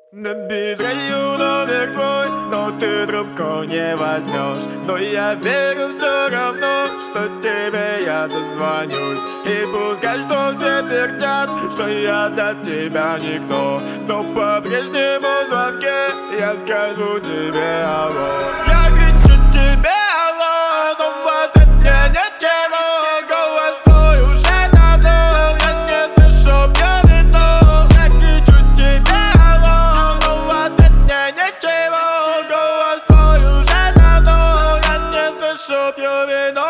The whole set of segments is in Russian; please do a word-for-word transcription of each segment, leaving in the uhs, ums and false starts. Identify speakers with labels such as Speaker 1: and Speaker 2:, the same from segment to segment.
Speaker 1: Набираю номер твой, но ты трубку не возьмешь. Но я верю все равно, что тебе я дозвонюсь. И пускай что все твердят, что я для тебя никто, но по прежнему звонке я скажу тебе алло. Я кричу тебе алло, но в ответ мне ничего. Голос твой уже давно, я не слышу, пью вино. Я кричу тебе алло, но в ответ мне ничего. Голос твой уже давно, я не слышу, пью вино.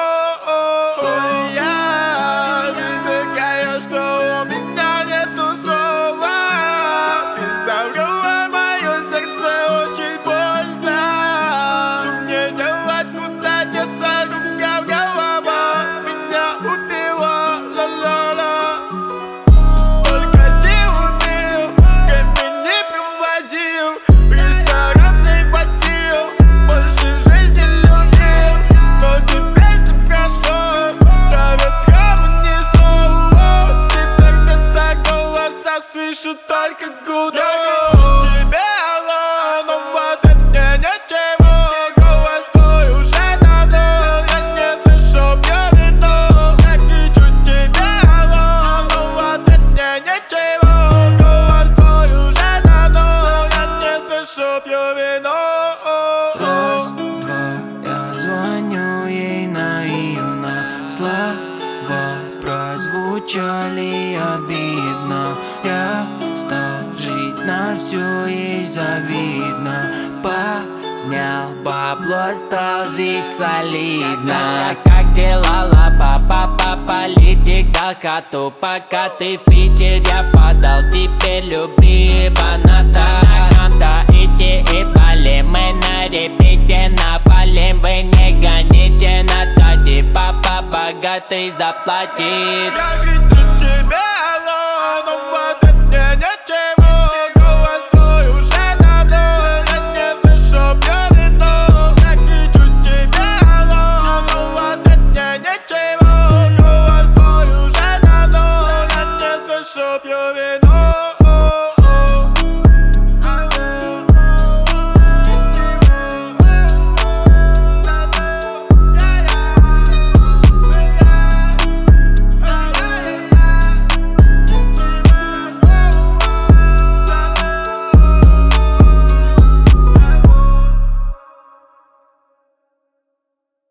Speaker 1: Ой, я, ты такая, что у меня нету слова. Ты завела мое сердце очень больно. Что мне делать, куда деться, рука в голова меня убила, ла-ла-ла. Столько сил убил, время не проводил, в ресторан не водил, больше жизни любил. Но теперь все прошло, до ветра унесло. Теперь вместо голоса слышу только гудок. Тебе алло, но в ответ мне ничего. Голос твой уже давно, я не слышу, пью вино. Я кричу тебе алло, но в ответ мне ничего. Голос твой уже давно, я не слышу, пью вино.
Speaker 2: Раз, два, я звоню ей наивно. Слова прозвучали обидно. Я стал жить на всю, ей завидно. Поднял бабло, стал жить солидно. Как дела, ла-па-па-па, политик дал коту. Пока ты в Питере, я подал, теперь люби баната. Надо идти и палим, мы на репите напалим. Вы не гоните на тади, папа богатый заплатит.
Speaker 1: Я кричу